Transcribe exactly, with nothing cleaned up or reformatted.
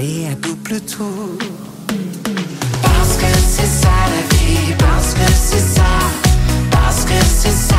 aller à double tour. Parce que c'est ça la vie, parce que c'est ça, parce que c'est ça.